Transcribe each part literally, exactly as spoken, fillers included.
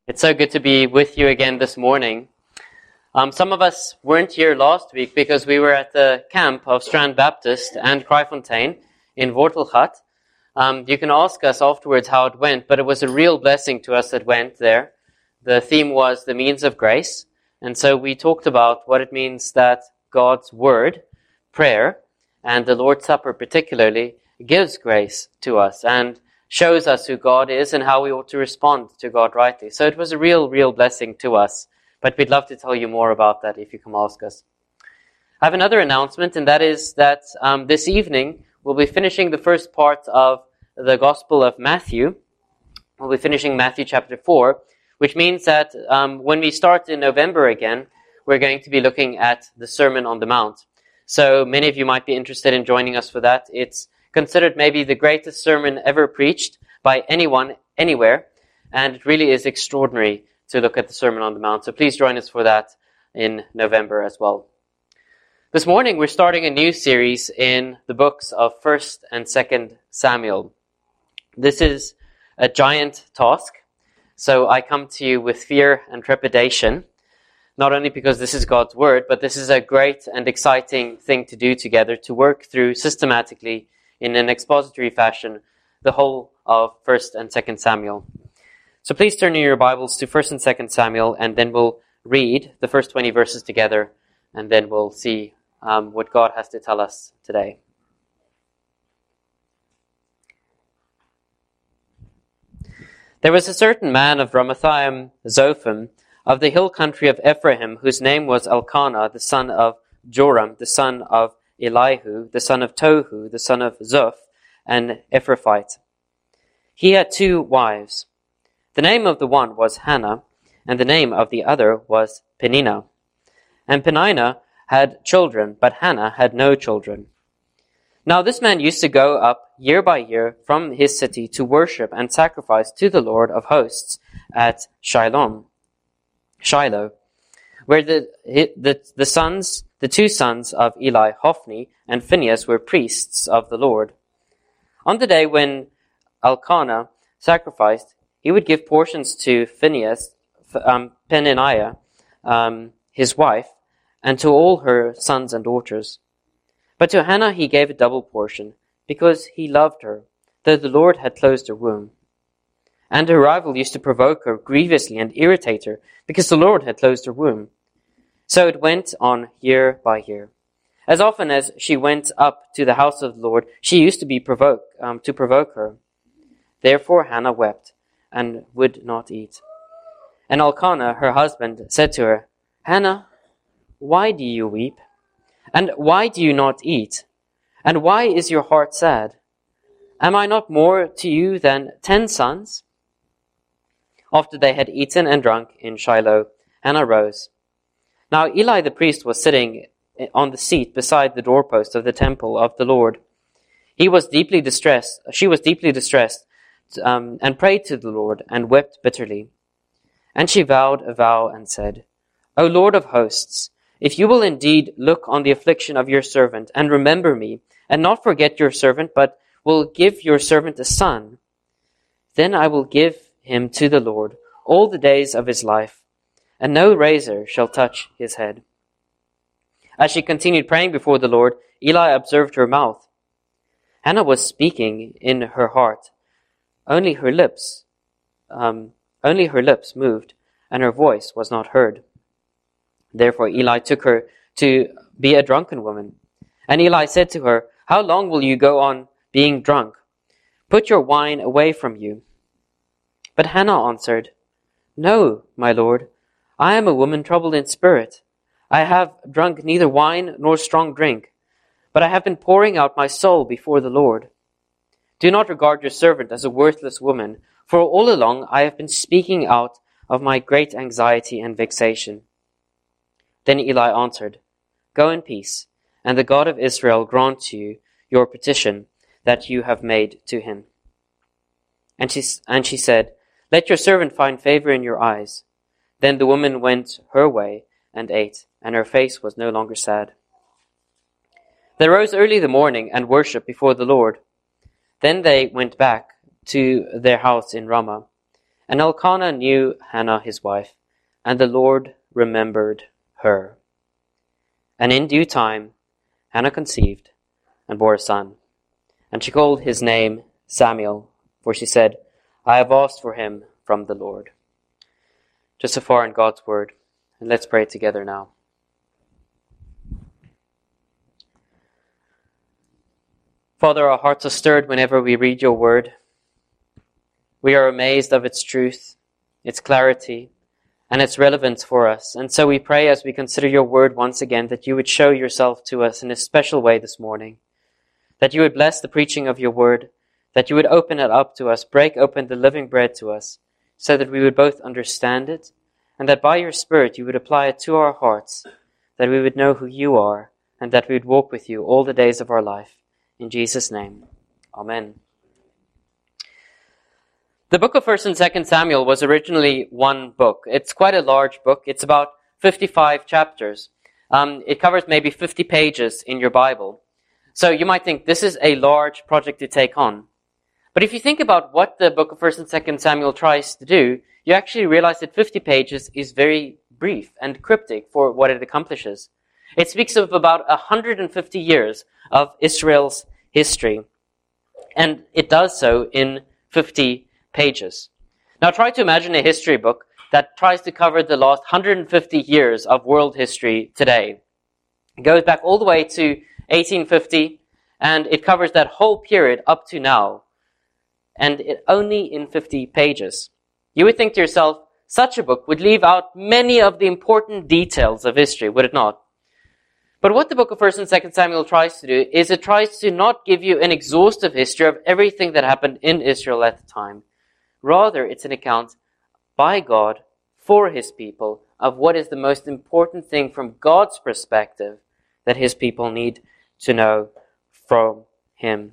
It's so good to be with you again this morning. Um, some of us weren't here last week because we were at the camp of Strand Baptist and Kraaifontein in Wortelgat. Um, you can ask us afterwards how it went, but it was a real blessing to us that went there. The theme was the means of grace, and so we talked about what it means that God's Word, prayer, and the Lord's Supper particularly, gives grace to us and shows us who God is and how we ought to respond to God rightly. So it was a real, real blessing to us. But we'd love to tell you more about that if you come ask us. I have another announcement, and that is that um, this evening we'll be finishing the first part of the Gospel of Matthew. We'll be finishing Matthew chapter four, which means that um, when we start in November again, we're going to be looking at the Sermon on the Mount. So many of you might be interested in joining us for that. It's considered maybe the greatest sermon ever preached by anyone, anywhere, and it really is extraordinary to look at the Sermon on the Mount. So please join us for that in November as well. This morning we're starting a new series in the books of First and Second Samuel. This is a giant task, so I come to you with fear and trepidation, not only because this is God's Word, but this is a great and exciting thing to do together, to work through systematically in an expository fashion, the whole of First and Second Samuel. So please turn in your Bibles to First and Second Samuel, and then we'll read the first twenty verses together, and then we'll see um, what God has to tell us today. There was a certain man of Ramathaim Zophim, of the hill country of Ephraim, whose name was Elkanah, the son of Joram, the son of Elihu, the son of Tohu, the son of Zoph, and Ephrathite. He had two wives. The name of the one was Hannah, and the name of the other was Peninnah. And Peninnah had children, but Hannah had no children. Now this man used to go up year by year from his city to worship and sacrifice to the Lord of hosts at Shiloh, Shiloh, where the the, the sons The two sons of Eli, Hophni and Phinehas, were priests of the Lord. On the day when Elkanah sacrificed, he would give portions to Phinehas, um, Peninnah, um, his wife, and to all her sons and daughters. But to Hannah he gave a double portion, because he loved her, though the Lord had closed her womb. And her rival used to provoke her grievously and irritate her, because the Lord had closed her womb. So it went on year by year. As often as she went up to the house of the Lord, she used to be provoked, um, to provoke her. Therefore Hannah wept and would not eat. And Elkanah, her husband, said to her, Hannah, why do you weep? And why do you not eat? And why is your heart sad? Am I not more to you than ten sons? After they had eaten and drunk in Shiloh, Hannah rose. Now Eli the priest was sitting on the seat beside the doorpost of the temple of the Lord. He was deeply distressed. She was deeply distressed, um, and prayed to the Lord and wept bitterly. And she vowed a vow and said, O Lord of hosts, if you will indeed look on the affliction of your servant and remember me, and not forget your servant, but will give your servant a son, then I will give him to the Lord all the days of his life, and no razor shall touch his head. As she continued praying before the Lord, Eli observed her mouth. Hannah was speaking in her heart. Only her lips, um, only her lips moved, and her voice was not heard. Therefore Eli took her to be a drunken woman. And Eli said to her, How long will you go on being drunk? Put your wine away from you. But Hannah answered, No, my Lord, I am a woman troubled in spirit. I have drunk neither wine nor strong drink, but I have been pouring out my soul before the Lord. Do not regard your servant as a worthless woman, for all along I have been speaking out of my great anxiety and vexation. Then Eli answered, Go in peace, and the God of Israel grant to you your petition that you have made to him. And she, and she said, Let your servant find favor in your eyes. Then the woman went her way and ate, and her face was no longer sad. They rose early the morning and worshipped before the Lord. Then they went back to their house in Ramah. And Elkanah knew Hannah his wife, and the Lord remembered her. And in due time Hannah conceived and bore a son. And she called his name Samuel, for she said, I have asked for him from the Lord. Just so far in God's word. And let's pray together now. Father, our hearts are stirred whenever we read your word. We are amazed of its truth, its clarity, and its relevance for us. And so we pray as we consider your word once again that you would show yourself to us in a special way this morning, that you would bless the preaching of your word, that you would open it up to us, break open the living bread to us, so that we would both understand it, and that by your Spirit you would apply it to our hearts, that we would know who you are, and that we would walk with you all the days of our life. In Jesus' name, amen. The book of First and Second Samuel was originally one book. It's quite a large book. It's about fifty-five chapters. Um, it covers maybe fifty pages in your Bible. So you might think this is a large project to take on. But if you think about what the book of First and Second Samuel tries to do, you actually realize that fifty pages is very brief and cryptic for what it accomplishes. It speaks of about one hundred fifty years of Israel's history. And it does so in fifty pages. Now try to imagine a history book that tries to cover the last one hundred fifty years of world history today. It goes back all the way to eighteen fifty, and it covers that whole period up to now. And it only in fifty pages. You would think to yourself, such a book would leave out many of the important details of history, would it not? But what the book of First and Second Samuel tries to do is it tries to not give you an exhaustive history of everything that happened in Israel at the time. Rather, it's an account by God for his people of what is the most important thing from God's perspective that his people need to know from him.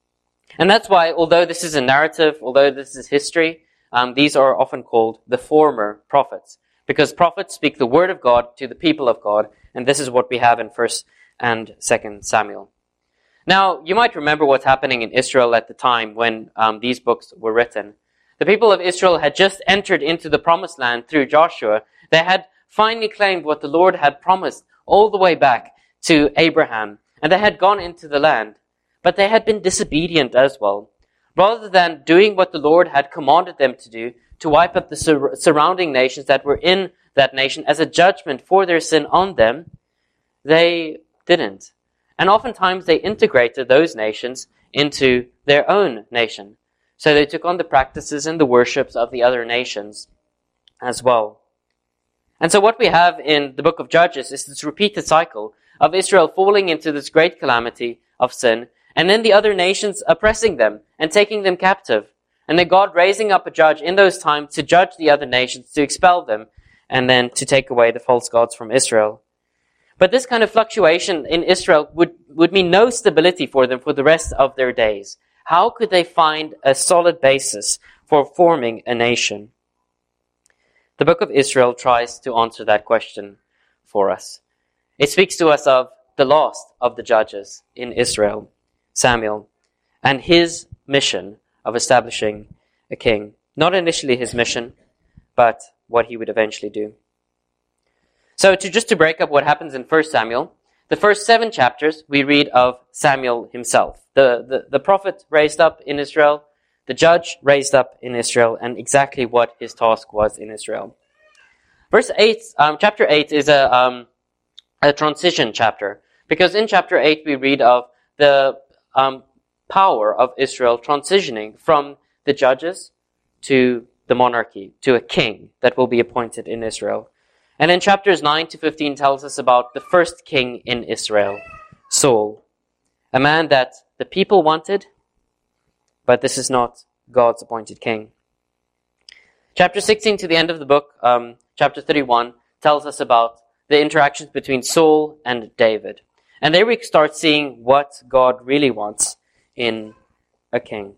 And that's why, although this is a narrative, although this is history, um, these are often called the former prophets. Because prophets speak the word of God to the people of God, and this is what we have in First and Second Samuel. Now, you might remember what's happening in Israel at the time when um, these books were written. The people of Israel had just entered into the promised land through Joshua. They had finally claimed what the Lord had promised all the way back to Abraham, and they had gone into the land. But they had been disobedient as well. Rather than doing what the Lord had commanded them to do, to wipe up the sur- surrounding nations that were in that nation as a judgment for their sin on them, they didn't. And oftentimes they integrated those nations into their own nation. So they took on the practices and the worships of the other nations as well. And so what we have in the book of Judges is this repeated cycle of Israel falling into this great calamity of sin, and then the other nations oppressing them and taking them captive. And then God raising up a judge in those times to judge the other nations, to expel them, and then to take away the false gods from Israel. But this kind of fluctuation in Israel would, would mean no stability for them for the rest of their days. How could they find a solid basis for forming a nation? The book of Israel tries to answer that question for us. It speaks to us of the last of the judges in Israel, Samuel, and his mission of establishing a king. Not initially his mission, but what he would eventually do. So to just to break up what happens in First Samuel, the first seven chapters we read of Samuel himself. The, the, the prophet raised up in Israel, the judge raised up in Israel, and exactly what his task was in Israel. Verse eight, um, chapter eight is a, um, a transition chapter, because in chapter eight we read of the um, power of Israel transitioning from the judges to the monarchy, to a king that will be appointed in Israel. And in chapters nine to fifteen tells us about the first king in Israel, Saul, a man that the people wanted, but this is not God's appointed king. Chapter sixteen to the end of the book, um, chapter thirty-one, tells us about the interactions between Saul and David. And there we start seeing what God really wants in a king.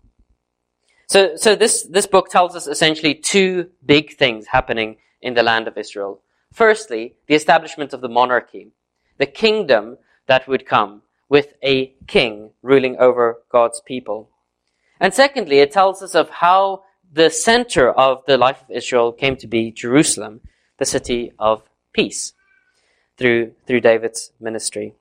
So, so this, this book tells us essentially two big things happening in the land of Israel. Firstly, the establishment of the monarchy, the kingdom that would come with a king ruling over God's people. And secondly, it tells us of how the center of the life of Israel came to be Jerusalem, the city of peace, through, through David's ministry.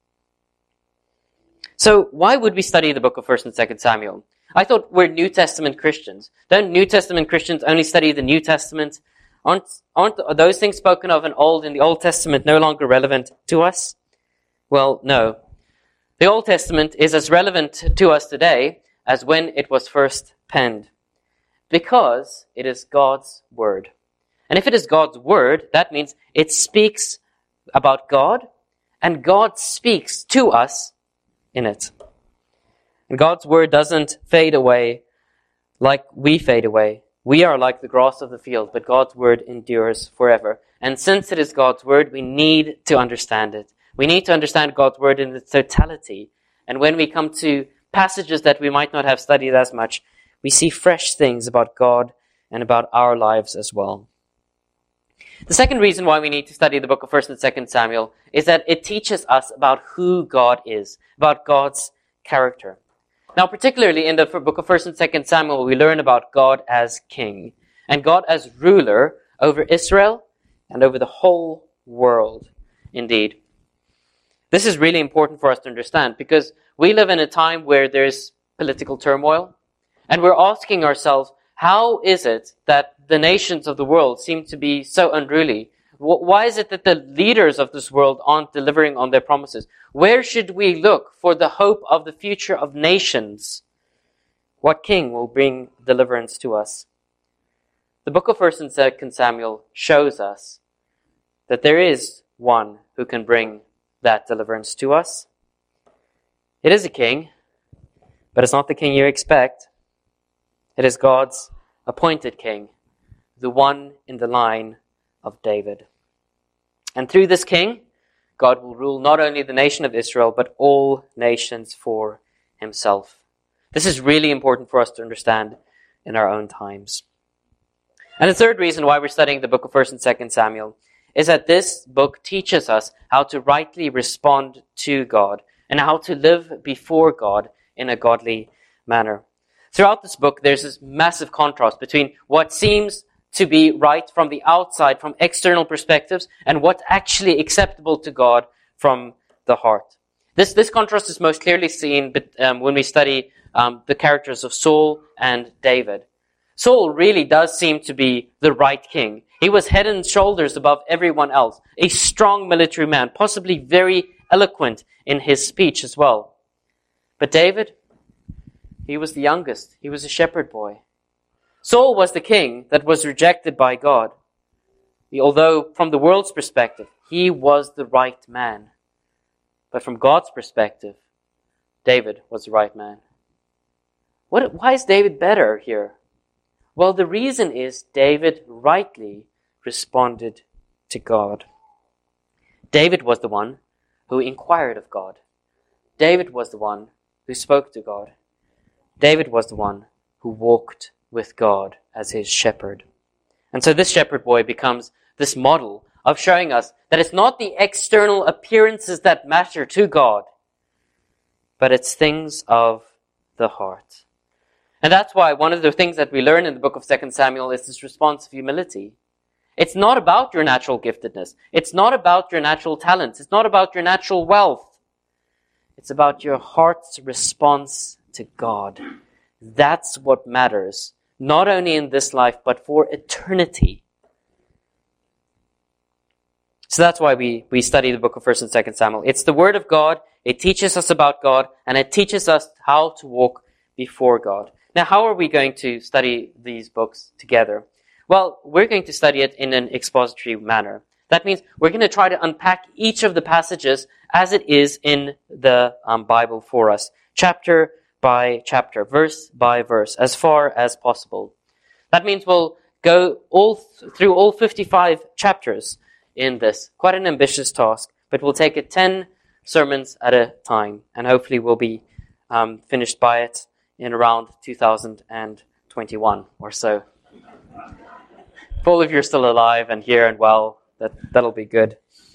So why would we study the book of First and Second Samuel? I thought we're New Testament Christians. Don't New Testament Christians only study the New Testament? Aren't, aren't those things spoken of in Old in the Old Testament no longer relevant to us? Well, no. The Old Testament is as relevant to us today as when it was first penned, because it is God's Word. And if it is God's Word, that means it speaks about God, and God speaks to us in it. And God's Word doesn't fade away like we fade away. We are like the grass of the field, but God's Word endures forever. And since it is God's Word, we need to understand it. We need to understand God's Word in its totality. And when we come to passages that we might not have studied as much, we see fresh things about God and about our lives as well. The second reason why we need to study the book of First and Second Samuel is that it teaches us about who God is, about God's character. Now, particularly in the book of First and Second Samuel, we learn about God as king and God as ruler over Israel and over the whole world, indeed. This is really important for us to understand because we live in a time where there's political turmoil, and we're asking ourselves, how is it that the nations of the world seem to be so unruly? Why is it that the leaders of this world aren't delivering on their promises? Where should we look for the hope of the future of nations? What king will bring deliverance to us? The book of First and Second Samuel shows us that there is one who can bring that deliverance to us. It is a king, but it's not the king you expect. It is God's appointed king, the one in the line of David. And through this king, God will rule not only the nation of Israel, but all nations for himself. This is really important for us to understand in our own times. And the third reason why we're studying the book of First and Second Samuel is that this book teaches us how to rightly respond to God and how to live before God in a godly manner. Throughout this book, there's this massive contrast between what seems to be right from the outside, from external perspectives, and what's actually acceptable to God from the heart. This, this contrast is most clearly seen um, when we study um, the characters of Saul and David. Saul really does seem to be the right king. He was head and shoulders above everyone else. A strong military man, possibly very eloquent in his speech as well. But David, he was the youngest. He was a shepherd boy. Saul was the king that was rejected by God. Although from the world's perspective, he was the right man. But from God's perspective, David was the right man. What, why is David better here? Well, the reason is David rightly responded to God. David was the one who inquired of God. David was the one who spoke to God. David was the one who walked with God as his shepherd. And so this shepherd boy becomes this model of showing us that it's not the external appearances that matter to God, but it's things of the heart. And that's why one of the things that we learn in the book of Second Samuel is this response of humility. It's not about your natural giftedness. It's not about your natural talents. It's not about your natural wealth. It's about your heart's response to God. That's what matters, not only in this life, but for eternity. So that's why we, we study the book of First and Second Samuel. It's the Word of God. It teaches us about God, and it teaches us how to walk before God. Now, how are we going to study these books together? Well, we're going to study it in an expository manner. That means we're going to try to unpack each of the passages as it is in the um, Bible for us, chapter by chapter, verse by verse, as far as possible. That means we'll go all th- through all fifty-five chapters in this. Quite an ambitious task, but we'll take it ten sermons at a time, and hopefully we'll be um, finished by it in around two thousand twenty-one or so. If all of you are still alive and here and well, that, that'll be good.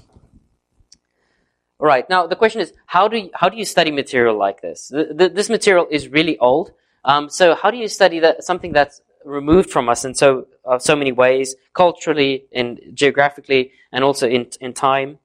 All right, now the question is, how do you, how do you study material like this? The, the, this material is really old, um, so how do you study that, something that's removed from us in so uh, so many ways, culturally and geographically, and also in in time.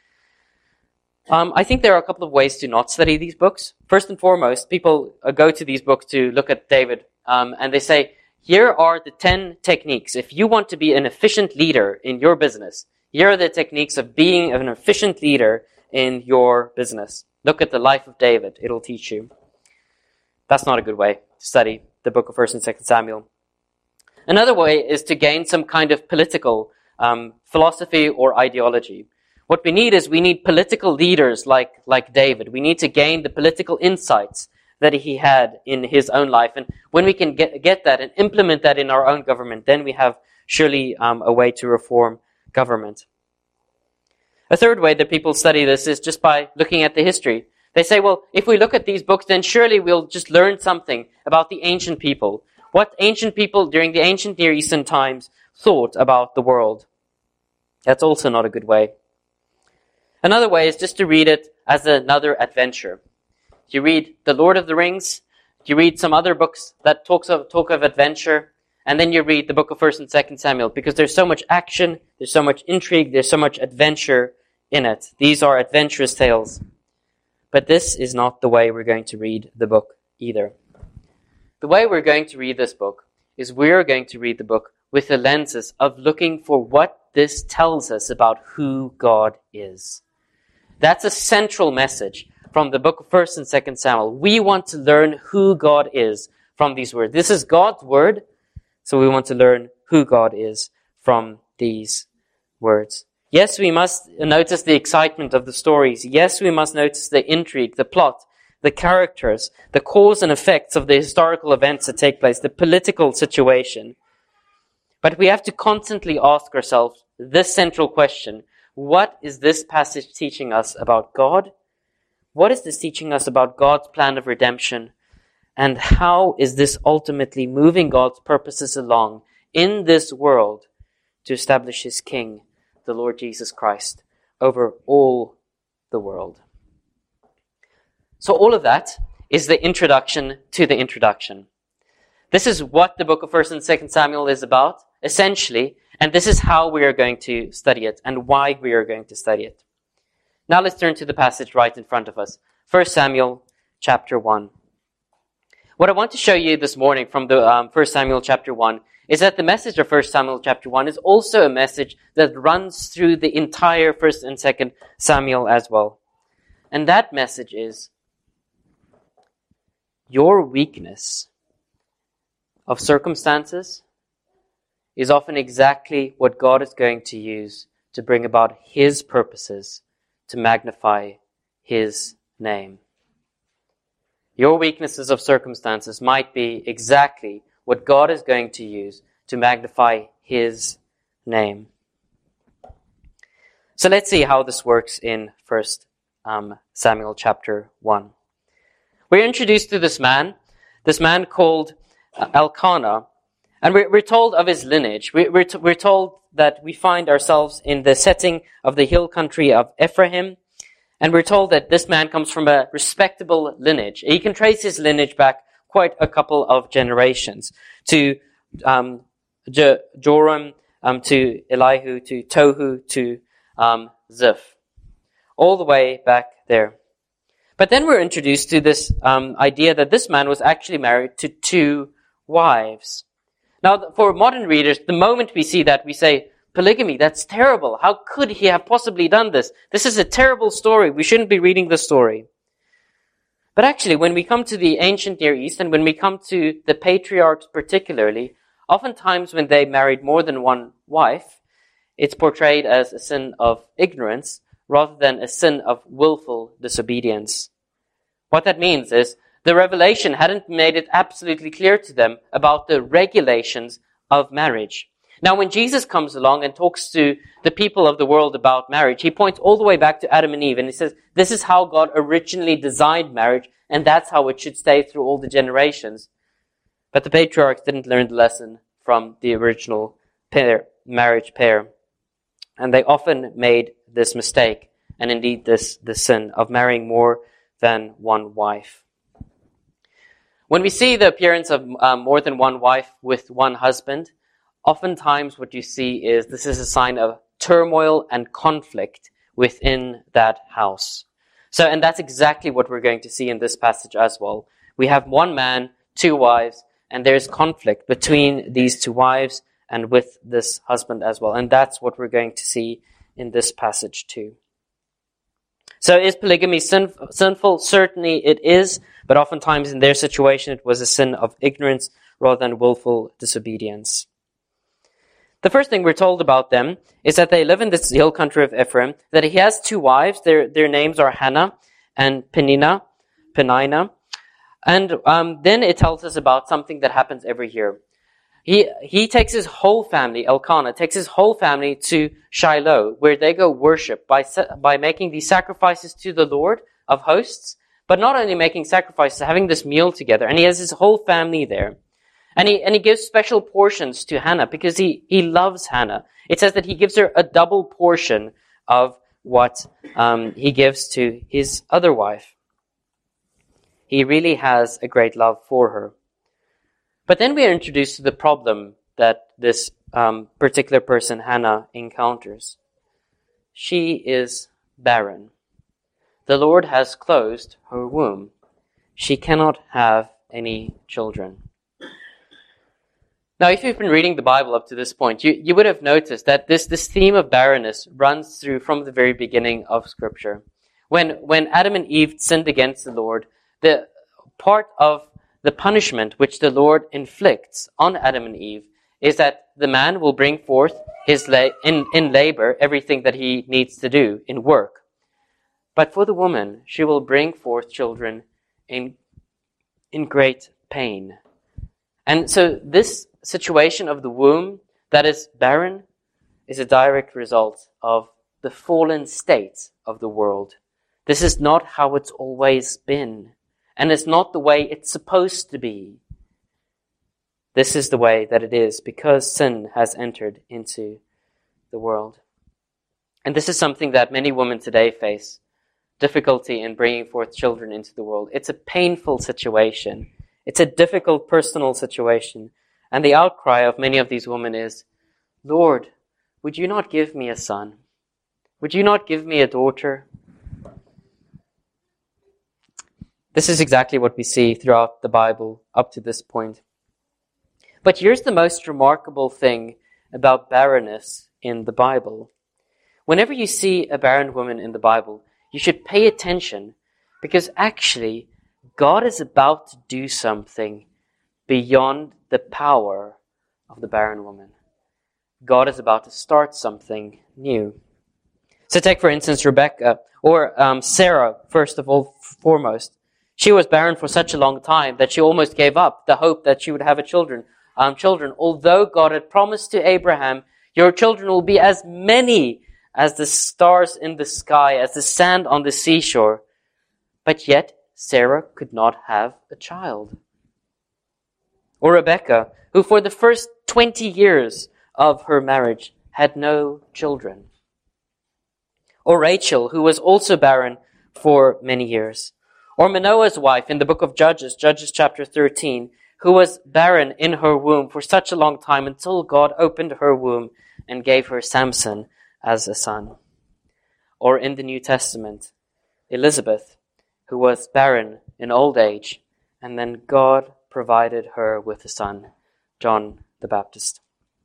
Um, I think there are a couple of ways to not study these books. First and foremost, people uh, go to these books to look at David, um, and they say, here are the ten techniques. If you want to be an efficient leader in your business, here are the techniques of being an efficient leader in your business. Look at the life of David. It'll teach you. That's not a good way to study the book of First and Second Samuel. Another way is to gain some kind of political um, philosophy or ideology. What we need is we need political leaders like, like David. We need to gain the political insights that he had in his own life. And when we can get, get that and implement that in our own government, then we have surely um, a way to reform government. A third way that people study this is just by looking at the history. They say, well, if we look at these books, then surely we'll just learn something about the ancient people. What ancient people during the ancient Near Eastern times thought about the world. That's also not a good way. Another way is just to read it as another adventure. You read The Lord of the Rings, you read some other books that talks of, talk of adventure, and then you read the book of First and Second Samuel, because there's so much action, there's so much intrigue, there's so much adventure in it. These are adventurous tales. But this is not the way we're going to read the book either. The way we're going to read this book is we're going to read the book with the lenses of looking for what this tells us about who God is. That's a central message from the book of First and Second Samuel. We want to learn who God is from these words. This is God's word, so we want to learn who God is from these words. Yes, we must notice the excitement of the stories. Yes, we must notice the intrigue, the plot, the characters, the cause and effects of the historical events that take place, the political situation. But we have to constantly ask ourselves this central question: what is this passage teaching us about God? What is this teaching us about God's plan of redemption? And how is this ultimately moving God's purposes along in this world to establish his King, the Lord Jesus Christ, over all the world? So all of that is the introduction to the introduction. This is what the book of First and Second Samuel is about, essentially, and this is how we are going to study it and why we are going to study it. Now let's turn to the passage right in front of us. First Samuel chapter one. What I want to show you this morning from the um, First Samuel chapter one is that the message of First Samuel chapter one is also a message that runs through the entire First and Second Samuel as well. And that message is, your weakness of circumstances is often exactly what God is going to use to bring about his purposes, to magnify his name. Your weaknesses of circumstances might be exactly what God is going to use to magnify his name. So let's see how this works in First um, Samuel chapter one. We're introduced to this man, this man called uh, Elkanah, and we're, we're told of his lineage. We, we're, t- we're told that we find ourselves in the setting of the hill country of Ephraim, and we're told that this man comes from a respectable lineage. He can trace his lineage back quite a couple of generations to um, Je- Joram, um, to Elihu, to Tohu, to um, Ziph, all the way back there. But then we're introduced to this um, idea that this man was actually married to two wives. Now, for modern readers, the moment we see that, we say, polygamy, that's terrible. How could he have possibly done this? This is a terrible story. We shouldn't be reading this story. But actually, when we come to the ancient Near East, and when we come to the patriarchs particularly, oftentimes when they married more than one wife, it's portrayed as a sin of ignorance rather than a sin of willful disobedience. What that means is the revelation hadn't made it absolutely clear to them about the regulations of marriage. Now, when Jesus comes along and talks to the people of the world about marriage, he points all the way back to Adam and Eve, and he says, this is how God originally designed marriage, and that's how it should stay through all the generations. But the patriarchs didn't learn the lesson from the original pair, marriage pair. And they often made this mistake, and indeed this, this sin of marrying more than one wife. When we see the appearance of um, more than one wife with one husband, oftentimes what you see is this is a sign of turmoil and conflict within that house. So, and that's exactly what we're going to see in this passage as well. We have one man, two wives, and there's conflict between these two wives and with this husband as well. And that's what we're going to see in this passage too. So is polygamy sin- sinful? Certainly it is, but oftentimes in their situation it was a sin of ignorance rather than willful disobedience. The first thing we're told about them is that they live in this hill country of Ephraim, that he has two wives. Their their names are Hannah and Penina, Penina. And um, then it tells us about something that happens every year. He he takes his whole family, Elkanah, takes his whole family to Shiloh, where they go worship by by making these sacrifices to the Lord of hosts, but not only making sacrifices, having this meal together. And he has his whole family there. And he and he gives special portions to Hannah because he, he loves Hannah. It says that he gives her a double portion of what um, he gives to his other wife. He really has a great love for her. But then we are introduced to the problem that this um, particular person, Hannah, encounters. She is barren. The Lord has closed her womb. She cannot have any children. Now, if you've been reading the Bible up to this point, you, you would have noticed that this, this theme of barrenness runs through from the very beginning of Scripture. When, when Adam and Eve sinned against the Lord, the part of the punishment which the Lord inflicts on Adam and Eve is that the man will bring forth his la- in, in labor everything that he needs to do in work. But for the woman, she will bring forth children in, in great pain. And so this situation of the womb that is barren is a direct result of the fallen state of the world. This is not how it's always been. And it's not the way it's supposed to be. This is the way that it is because sin has entered into the world. And this is something that many women today face. Difficulty in bringing forth children into the world. It's a painful situation. It's a difficult personal situation. And the outcry of many of these women is, Lord, would you not give me a son? Would you not give me a daughter? This is exactly what we see throughout the Bible up to this point. But here's the most remarkable thing about barrenness in the Bible. Whenever you see a barren woman in the Bible, you should pay attention because actually God is about to do something beyond the power of the barren woman. God is about to start something new. So take, for instance, Rebecca, or um, Sarah, first of all, foremost. She was barren for such a long time that she almost gave up the hope that she would have a children. Um, children, although God had promised to Abraham, your children will be as many as the stars in the sky, as the sand on the seashore. But yet, Sarah could not have a child. Or Rebecca, who for the first twenty years of her marriage had no children. Or Rachel, who was also barren for many years. Or Manoah's wife in the book of Judges, Judges chapter thirteen, who was barren in her womb for such a long time until God opened her womb and gave her Samson as a son. Or in the New Testament, Elizabeth, who was barren in old age, and then God provided her with a son, John the Baptist.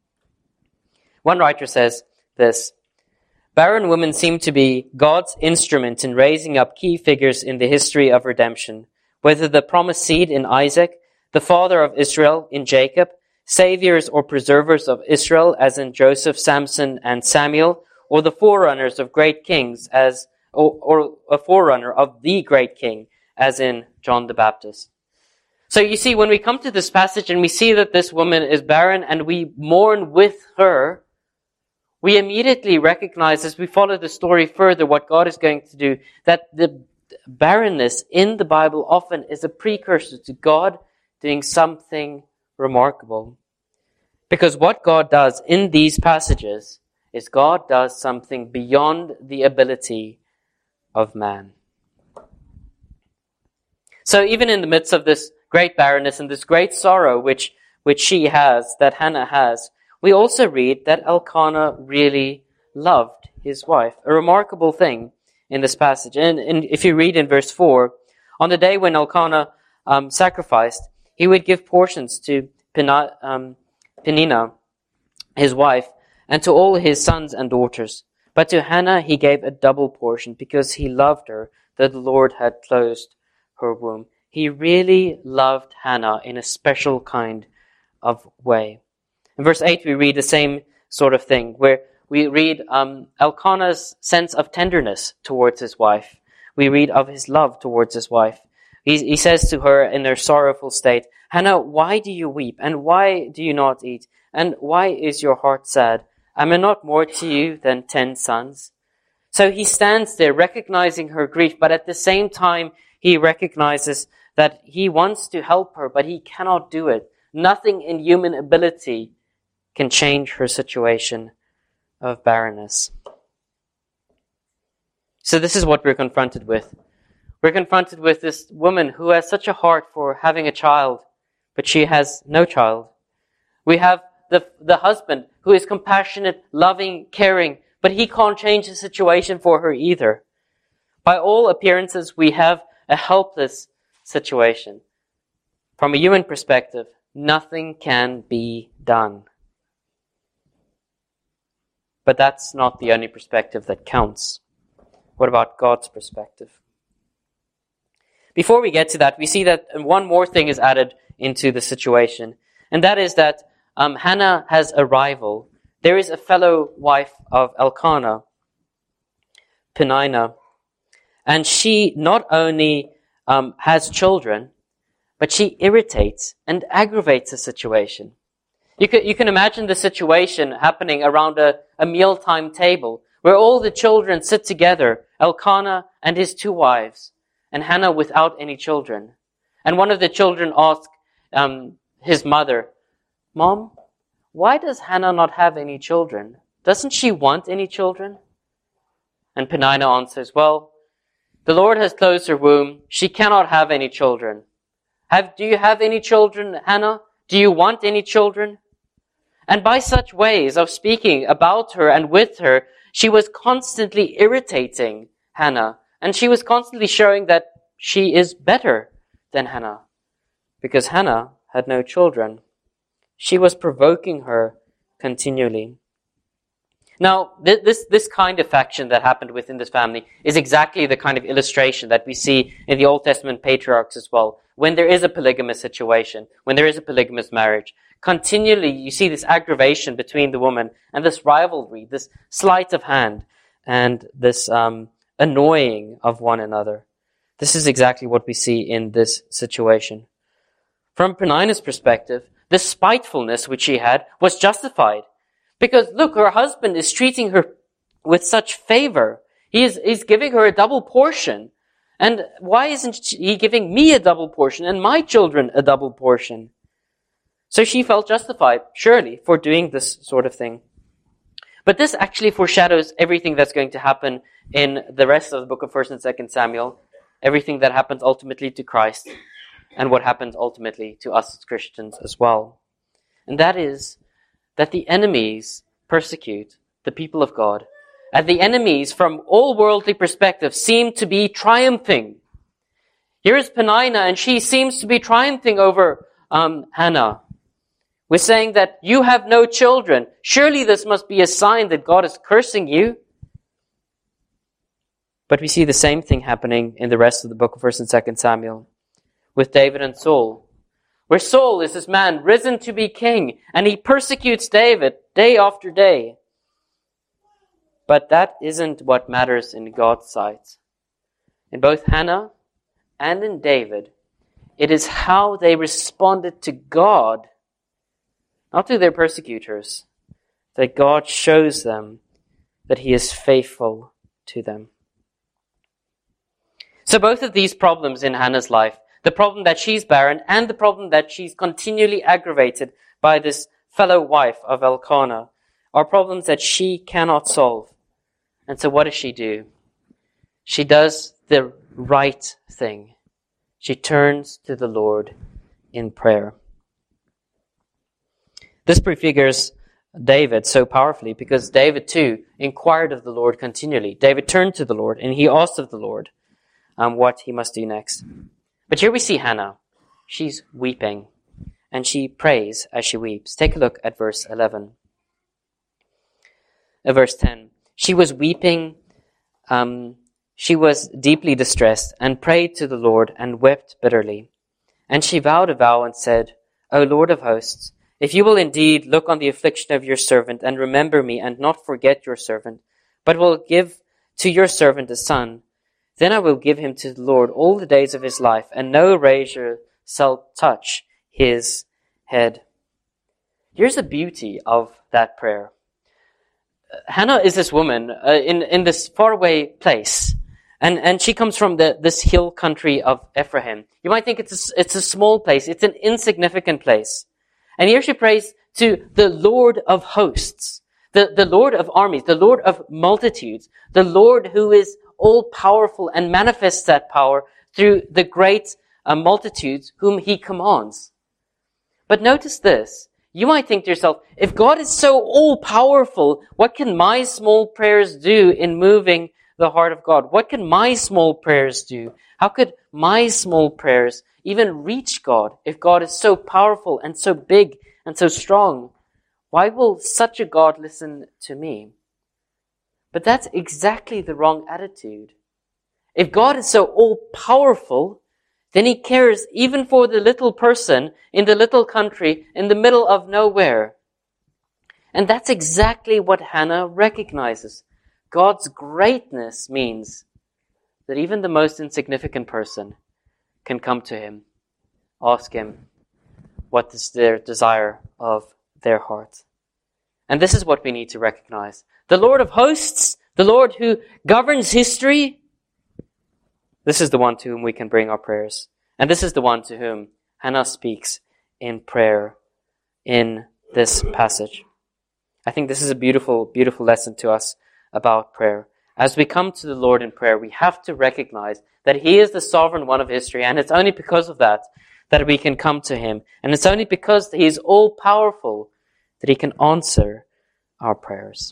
One writer says this, barren women seem to be God's instrument in raising up key figures in the history of redemption, whether the promised seed in Isaac, the father of Israel in Jacob, saviors or preservers of Israel as in Joseph, Samson, and Samuel, or the forerunners of great kings as, or, or a forerunner of the great king as in John the Baptist. So you see, when we come to this passage and we see that this woman is barren and we mourn with her, we immediately recognize as we follow the story further what God is going to do, that the barrenness in the Bible often is a precursor to God doing something remarkable. Because what God does in these passages is God does something beyond the ability of man. So even in the midst of this great barrenness and this great sorrow which, which she has, that Hannah has, we also read that Elkanah really loved his wife. A remarkable thing in this passage. And, and if you read in verse four, on the day when Elkanah um, sacrificed, he would give portions to Peni- um, Peninnah, his wife, and to all his sons and daughters. But to Hannah he gave a double portion because he loved her, that the Lord had closed her womb. He really loved Hannah in a special kind of way. In verse eight we read the same sort of thing, where we read um, Elkanah's sense of tenderness towards his wife. We read of his love towards his wife. He, he says to her in her sorrowful state, Hannah, why do you weep? And why do you not eat? And why is your heart sad? Am I not more to you than ten sons? So he stands there recognizing her grief, but at the same time, he recognizes that he wants to help her, but he cannot do it. Nothing in human ability can change her situation of barrenness. So this is what we're confronted with. We're confronted with this woman who has such a heart for having a child, but she has no child. We have the, the husband who is compassionate, loving, caring, but he can't change the situation for her either. By all appearances, we have a helpless situation. From a human perspective, nothing can be done. But that's not the only perspective that counts. What about God's perspective? Before we get to that, we see that one more thing is added into the situation. And that is that um, Hannah has a rival. There is a fellow wife of Elkanah, Peninnah. And she not only um, has children, but she irritates and aggravates the situation. You can, you can imagine the situation happening around a, a mealtime table where all the children sit together, Elkanah and his two wives, and Hannah without any children. And one of the children asks um, his mother, Mom, why does Hannah not have any children? Doesn't she want any children? And Peninnah answers, well, the Lord has closed her womb. She cannot have any children. Have, do you have any children, Hannah? Do you want any children? And by such ways of speaking about her and with her, she was constantly irritating Hannah. And she was constantly showing that she is better than Hannah. Because Hannah had no children. She was provoking her continually. Now, th- this, this kind of faction that happened within this family is exactly the kind of illustration that we see in the Old Testament patriarchs as well. When there is a polygamous situation, when there is a polygamous marriage, continually you see this aggravation between the woman and this rivalry, this sleight of hand, and this um, annoying of one another. This is exactly what we see in this situation. From Peninnah's perspective, the spitefulness which she had was justified. Because look, her husband is treating her with such favor. He is he's giving her a double portion. And why isn't he giving me a double portion and my children a double portion? So she felt justified, surely, for doing this sort of thing. But this actually foreshadows everything that's going to happen in the rest of the book of First and Second Samuel. Everything that happens ultimately to Christ and what happens ultimately to us as Christians as well. And that is that the enemies persecute the people of God. And the enemies, from all worldly perspectives, seem to be triumphing. Here is Peninnah, and she seems to be triumphing over um, Hannah. We're saying that you have no children. Surely this must be a sign that God is cursing you. But we see the same thing happening in the rest of the book of First and Second Samuel with David and Saul. Where Saul is this man risen to be king, and he persecutes David day after day. But that isn't what matters in God's sight. In both Hannah and in David, it is how they responded to God, not to their persecutors, that God shows them that he is faithful to them. So both of these problems in Hannah's life, the problem that she's barren and the problem that she's continually aggravated by this fellow wife of Elkanah, are problems that she cannot solve. And so what does she do? She does the right thing. She turns to the Lord in prayer. This prefigures David so powerfully because David too inquired of the Lord continually. David turned to the Lord and he asked of the Lord um, what he must do next. But here we see Hannah. She's weeping and she prays as she weeps. Take a look at verse eleven. Uh, verse ten. She was weeping, um, she was deeply distressed and prayed to the Lord and wept bitterly. And she vowed a vow and said, O Lord of hosts, if you will indeed look on the affliction of your servant and remember me and not forget your servant, but will give to your servant a son, then I will give him to the Lord all the days of his life, and no razor shall touch his head. Here's the beauty of that prayer. Hannah is this woman uh, in, in this faraway place. And, and she comes from the, this hill country of Ephraim. You might think it's a, it's a small place. It's an insignificant place. And here she prays to the Lord of hosts, the, the Lord of armies, the Lord of multitudes, the Lord who is all-powerful and manifests that power through the great uh, multitudes whom he commands. But notice this. You might think to yourself, if God is so all-powerful, what can my small prayers do in moving the heart of God? What can my small prayers do? How could my small prayers even reach God if God is so powerful and so big and so strong? Why will such a God listen to me? But that's exactly the wrong attitude. If God is so all-powerful, then he cares even for the little person in the little country in the middle of nowhere. And that's exactly what Hannah recognizes. God's greatness means that even the most insignificant person can come to him, ask him what is their desire of their heart. And this is what we need to recognize. The Lord of hosts, the Lord who governs history, this is the one to whom we can bring our prayers. And this is the one to whom Hannah speaks in prayer in this passage. I think this is a beautiful, beautiful lesson to us about prayer. As we come to the Lord in prayer, we have to recognize that he is the sovereign one of history, and it's only because of that that we can come to him. And it's only because he is all-powerful that he can answer our prayers.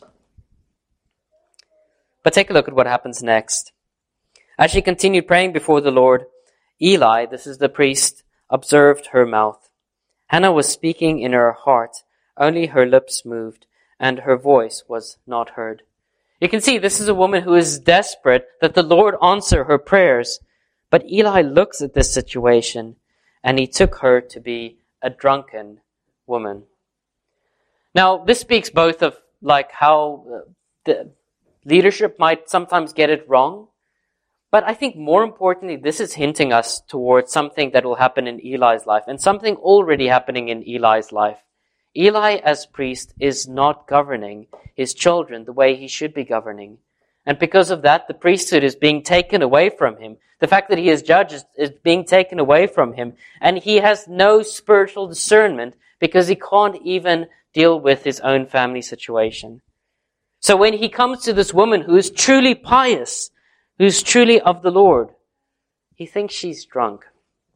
But take a look at what happens next. As she continued praying before the Lord, Eli, this is the priest, observed her mouth. Hannah was speaking in her heart, only her lips moved, and her voice was not heard. You can see this is a woman who is desperate that the Lord answer her prayers. But Eli looks at this situation and he took her to be a drunken woman. Now, this speaks both of like how the leadership might sometimes get it wrong. But I think more importantly, this is hinting us towards something that will happen in Eli's life and something already happening in Eli's life. Eli, as priest, is not governing his children the way he should be governing. And because of that, the priesthood is being taken away from him. The fact that he is judge is, is being taken away from him. And he has no spiritual discernment because he can't even deal with his own family situation. So when he comes to this woman who is truly pious, who's truly of the Lord, he thinks she's drunk.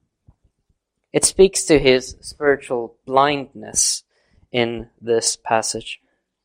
It speaks to his spiritual blindness in this passage.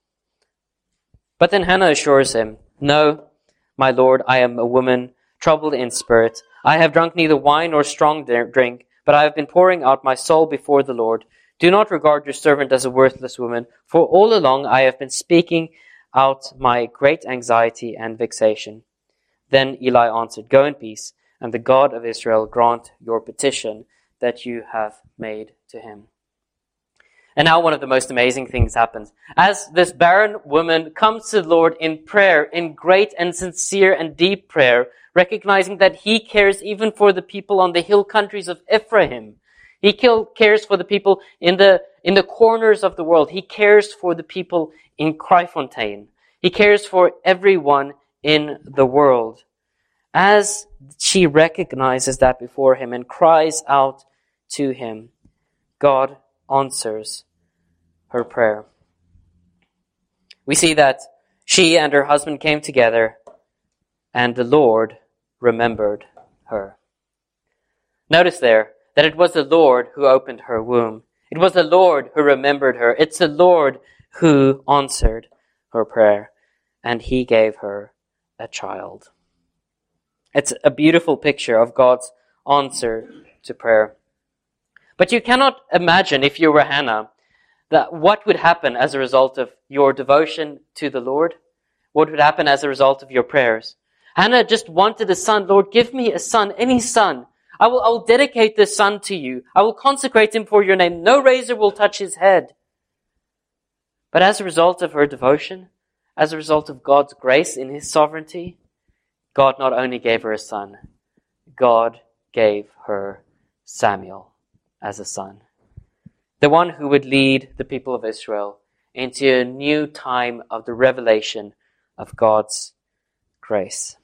But then Hannah assures him, "No, my Lord, I am a woman troubled in spirit. I have drunk neither wine nor strong drink, but I have been pouring out my soul before the Lord. Do not regard your servant as a worthless woman, for all along I have been speaking out my great anxiety and vexation." Then Eli answered, "Go in peace, and the God of Israel grant your petition that you have made to him." And now one of the most amazing things happens. As this barren woman comes to the Lord in prayer, in great and sincere and deep prayer, recognizing that he cares even for the people on the hill countries of Ephraim. He cares for the people in the, in the corners of the world. He cares for the people in Kraaifontein. He cares for everyone in the world. As she recognizes that before him and cries out to him, God answers her prayer. We see that she and her husband came together and the Lord remembered her. Notice there that it was the Lord who opened her womb. It was the Lord who remembered her. It's the Lord who answered her prayer, and he gave her a child. It's a beautiful picture of God's answer to prayer. But you cannot imagine, if you were Hannah, that what would happen as a result of your devotion to the Lord? What would happen as a result of your prayers? Hannah just wanted a son. Lord, give me a son, any son. I will, I will dedicate this son to you. I will consecrate him for your name. No razor will touch his head. But as a result of her devotion, as a result of God's grace in his sovereignty, God not only gave her a son, God gave her Samuel as a son. The one who would lead the people of Israel into a new time of the revelation of God's grace.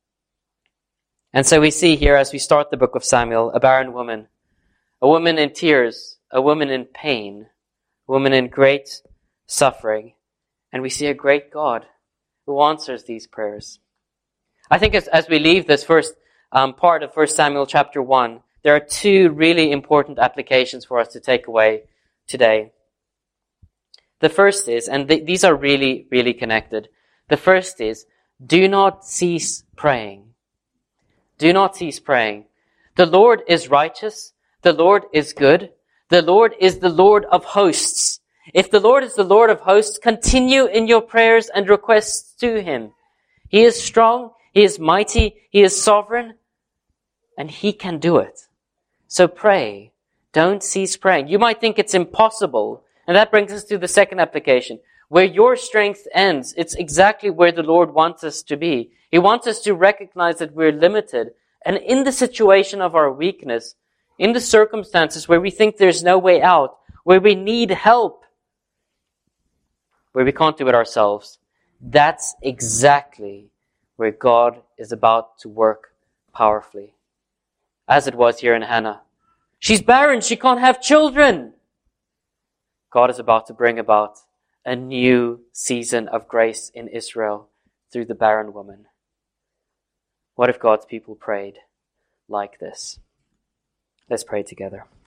And so we see here, as we start the book of Samuel, a barren woman, a woman in tears, a woman in pain, a woman in great suffering, and we see a great God who answers these prayers. I think as, as we leave this first um, part of First Samuel chapter one, there are two really important applications for us to take away today. The first is, and th- these are really, really connected. The first is, do not cease praying. Do not cease praying. The Lord is righteous. The Lord is good. The Lord is the Lord of hosts. If the Lord is the Lord of hosts, continue in your prayers and requests to him. He is strong. He is mighty. He is sovereign. And he can do it. So pray. Don't cease praying. You might think it's impossible. And that brings us to the second application. Where your strength ends, it's exactly where the Lord wants us to be. He wants us to recognize that we're limited. And in the situation of our weakness, in the circumstances where we think there's no way out, where we need help, where we can't do it ourselves, that's exactly where God is about to work powerfully. As it was here in Hannah. She's barren. She can't have children. God is about to bring about a new season of grace in Israel through the barren woman. What if God's people prayed like this? Let's pray together.